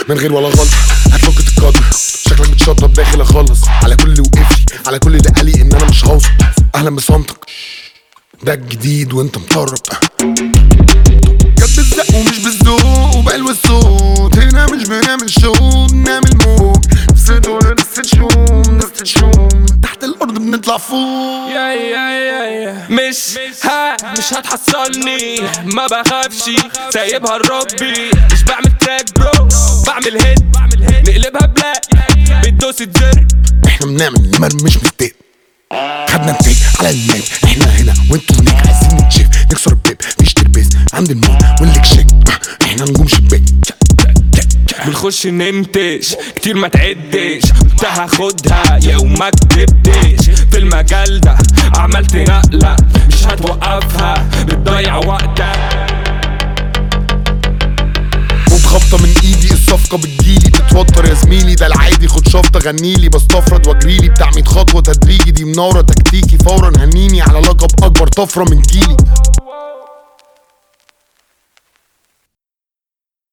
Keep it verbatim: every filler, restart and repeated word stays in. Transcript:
من غير ولا غلط هتفك تتقدر، شكلك بتشطب داخل اخلص على كل اللي وقفلي، على كل اللي قالي ان انا مش هوصل. اهلا بصمتك ده الجديد وانت مطرب، جت بالزق ومش بالذوق وبقلب الصوت، هنا مش بنعمل شو بنعمل موج، نفس دول نفس تشوم نفس تشوم من تحت الارض بنطلع فوق. يا يا يا يا مش ها مش هتحصلني، ما بخافش سايبها لربي، مش بعمل تراك برو بعمل هيت نقلبها بلاك بتدوس الزر. احنا بنعمل المرمي مش مستيق، خدنا نتيك على المال، احنا هنا وانتوا هناك، عايزين نتشيف نكسر البيب مفيش تربيز عند الموت واللي شيك، احنا نجوم شباك بنخش نمتش كتير ما تعدش، قلت هاخدها يا وما كدبتش، في المجال ده عملت نقلة مش هتوقفها بتضيع وقتك. خد خبطة من ايدي الصفقة بتجيلي، بتتوتر يا زميلي ده العادي، خد شفطة غنيلي بستفرد واجريلي، بتاع ميت خطوة تدريجي دي منورة تكتيكي فورا، هنيني على لقب اكبر طفرة من جيلي.